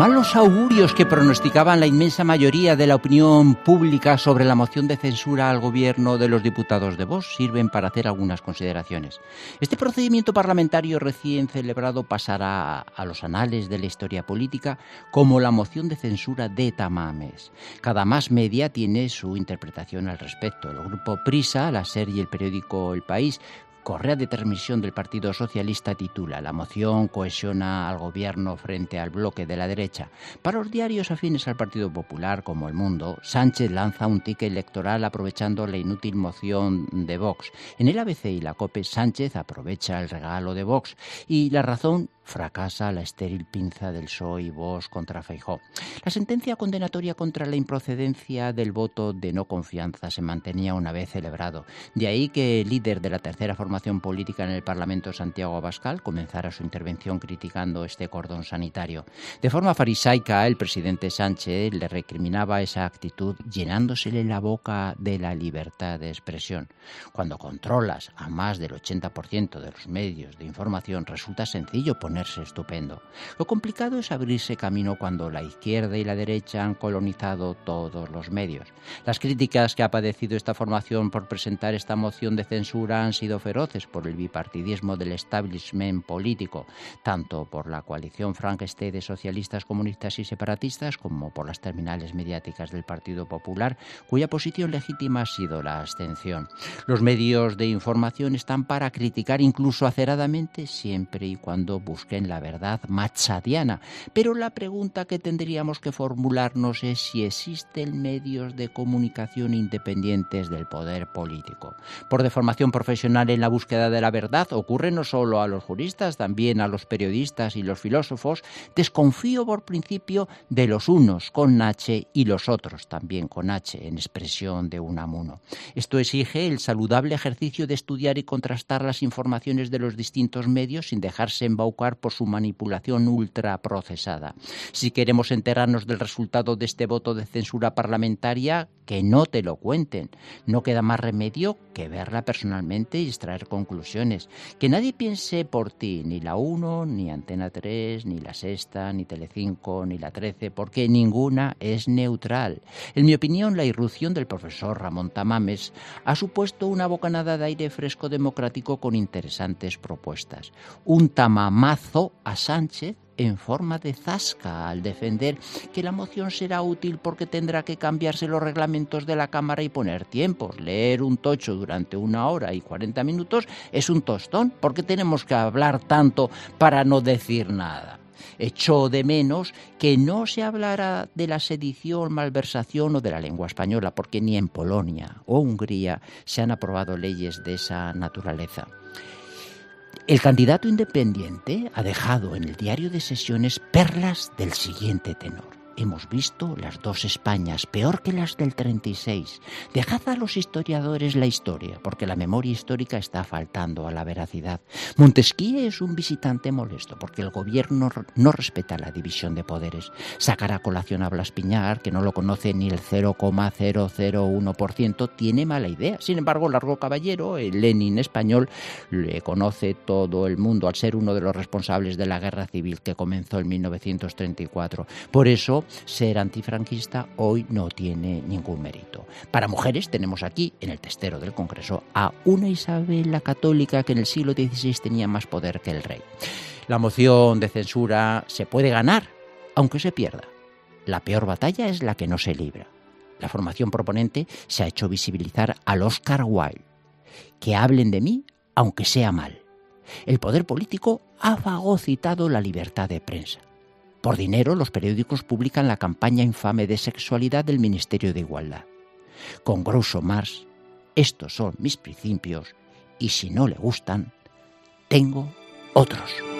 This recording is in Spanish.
malos augurios que pronosticaban la inmensa mayoría de la opinión pública sobre la moción de censura al gobierno de los diputados de Vox sirven para hacer algunas consideraciones. Este procedimiento parlamentario recién celebrado pasará a los anales de la historia política como la moción de censura de Tamames. Cada más media tiene su interpretación al respecto. El grupo Prisa, la SER y el periódico El País, Correa de transmisión del Partido Socialista, titula: la moción cohesiona al gobierno frente al bloque de la derecha. Para los diarios afines al Partido Popular, como El Mundo, Sánchez lanza un ticket electoral aprovechando la inútil moción de Vox. En el ABC y la COPE, Sánchez aprovecha el regalo de Vox y La Razón fracasa la estéril pinza del PSOE y Vox contra Feijóo. La sentencia condenatoria contra la improcedencia del voto de no confianza se mantenía una vez celebrado. De ahí que el líder de la tercera formación política en el Parlamento, Santiago Abascal, comenzara su intervención criticando este cordón sanitario. De forma farisaica, el presidente Sánchez le recriminaba esa actitud llenándosele la boca de la libertad de expresión. Cuando controlas a más del 80% de los medios de información, resulta sencillo ponerse estupendo. Lo complicado es abrirse camino cuando la izquierda y la derecha han colonizado todos los medios. Las críticas que ha padecido esta formación por presentar esta moción de censura han sido feroces por el bipartidismo del establishment político, tanto por la coalición Frankenstein de socialistas, comunistas y separatistas, como por las terminales mediáticas del Partido Popular, cuya posición legítima ha sido la abstención. Los medios de información están para criticar incluso aceradamente, siempre y cuando busquen la verdad machadiana. Pero la pregunta que tendríamos que formularnos es si existen medios de comunicación independientes del poder político. Por deformación profesional en la búsqueda de la verdad, ocurre no solo a los juristas, también a los periodistas y los filósofos. Desconfío por principio de los unos con H y los otros también con H, en expresión de Unamuno. Esto exige el saludable ejercicio de estudiar y contrastar las informaciones de los distintos medios sin dejarse embaucar por su manipulación ultraprocesada. Si queremos enterarnos del resultado de este voto de censura parlamentaria, que no te lo cuenten. No queda más remedio que verla personalmente y extraer conclusiones. Que nadie piense por ti, ni la 1, ni Antena 3, ni la Sexta, ni Telecinco, ni la 13, porque ninguna es neutral. En mi opinión, la irrupción del profesor Ramón Tamames ha supuesto una bocanada de aire fresco democrático con interesantes propuestas. Un tamamazo a Sánchez en forma de zasca al defender que la moción será útil porque tendrá que cambiarse los reglamentos de la Cámara y poner tiempos. Leer un tocho durante 1 hora y 40 minutos es un tostón. ¿Por qué tenemos que hablar tanto para no decir nada? Echó de menos que no se hablara de la sedición, malversación o de la lengua española, porque ni en Polonia o Hungría se han aprobado leyes de esa naturaleza. El candidato independiente ha dejado en el diario de sesiones perlas del siguiente tenor. Hemos visto las dos Españas, peor que las del 36. Dejad a los historiadores la historia, porque la memoria histórica está faltando a la veracidad. Montesquieu es un visitante molesto, porque el gobierno no respeta la división de poderes. Sacar a colación a Blas Piñar, que no lo conoce ni el 0,001%, tiene mala idea. Sin embargo, Largo Caballero, el Lenin español, le conoce todo el mundo, al ser uno de los responsables de la guerra civil que comenzó en 1934. Por eso, ser antifranquista hoy no tiene ningún mérito. Para mujeres tenemos aquí, en el testero del Congreso, a una Isabel la Católica que en el siglo XVI tenía más poder que el rey. La moción de censura se puede ganar, aunque se pierda. La peor batalla es la que no se libra. La formación proponente se ha hecho visibilizar al Oscar Wilde. Que hablen de mí, aunque sea mal. El poder político ha fagocitado la libertad de prensa. Por dinero, los periódicos publican la campaña infame de sexualidad del Ministerio de Igualdad. Con Groucho Marx, estos son mis principios y si no le gustan, tengo otros.